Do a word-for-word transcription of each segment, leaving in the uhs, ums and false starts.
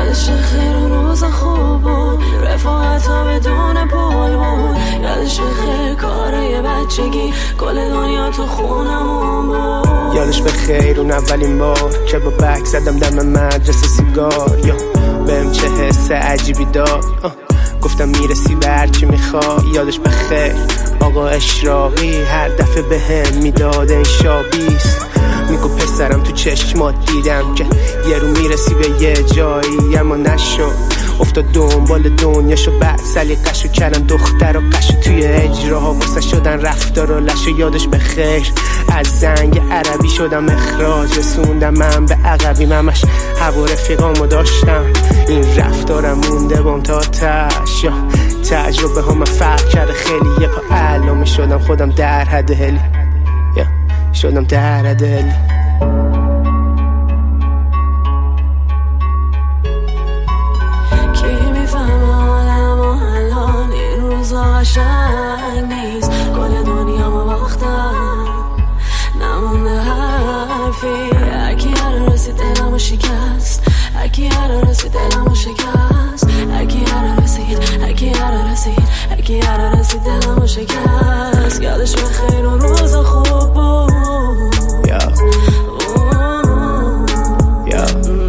یادش خیر و روز خوب بود، رفاقت ها بدون پول بود. یادش خیر کارای بچگی، کل دنیا تو خونمون بود. یادش به خیر اون اولین بار که با بک زدم دم مدرسه سیگار، یا بهم چه حس عجیبی داد، گفتم میرسی به هرچی میخوای. یادش به خیر آقا اشراقی هر دفعه به هم میداد این شابیست، میگو پسرم تو چشمات دیدم که یه رو میرسی به یه جایی، اما نشد. افتاد دنبال دنیاشو بعد سلیقشو کردن دختر و قشو توی اجراها واسه شدن رفتار و لشو. یادش به خیر از زنگ عربی شدم اخراج، رسوندم من به عقبی ممش هوا رفیقامو داشتم. این رفتارم مونده بام تا تش، یا تجربه ها من فرق کرده خیلی. یه پا علامه شدم خودم در حد هلی، یا شدم در حد هلی. قشنگ نیست کل دنیا ما باختم، نمونده حرفی. هرکی هر رسید دلمو شکست، هرکی هر رسید دلمو شکست، هرکی هر رسید، هرکی هر رسید، هرکی هر رسید دلمو شکست. یادش به خیر و روز خوب بود. یا یا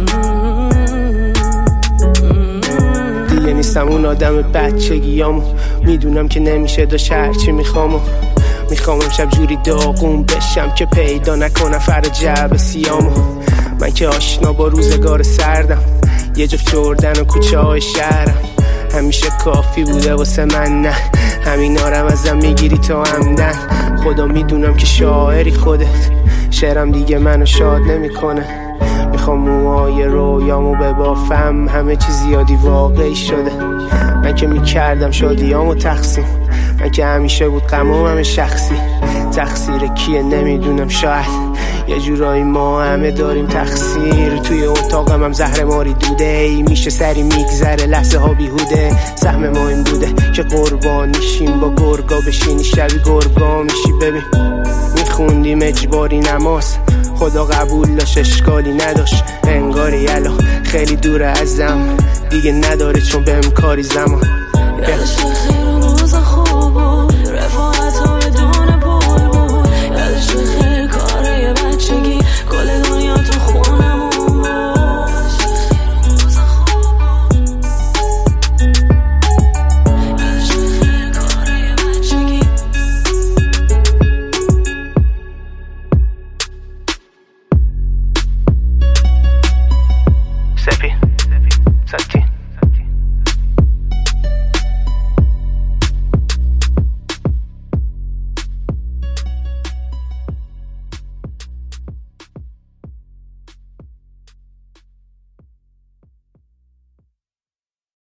دیگه نیستم اون آدم بچگیامو، میدونم که نمیشه داشت هرچی میخوامو. میخوام امشب جوری داغون بشم که پیدا نکنم فردا جعب سیامو. من که آشنا با روزگار سردم، یه جفت جردن و کوچه های شهرم همیشه کافی بوده واسه من. نه همین آرم ازم میگیری تا همدن، خدا میدونم که شاعری خودت، شعرم دیگه منو شاد نمیکنه. میخوام موهای رویامو ببافم، همه چی زیادی واقعی شده. من که میکردم شادیامو تقسیم، من که همیشه بود غمم همه شخصی. تقصیر کیه نمیدونم، شاید یه جورایی ما همه داریم تقصیر. توی اتاقم هم زهر ماری دوده ای، میشه سری میگذره لحظه ها بیهوده. سهم ما این بوده که قربانیشیم با گرگا بشینی شبی گرگا میشی. ببین میخوندیم اجباری نماز، خدا قبول داشت اشکالی نداشت. انگاری الان خیلی دوره ازم، دیگه نداره چون بهم کاری زمان. یادش خیر و روز خوب بود، رفاقت ها بدون پول بود. یادش خیر کارای بچگی، کل دنیا تو خونمون بود. یادش خیر و روز خوب بود، یادش خیر کارای بچگی. سپی سپی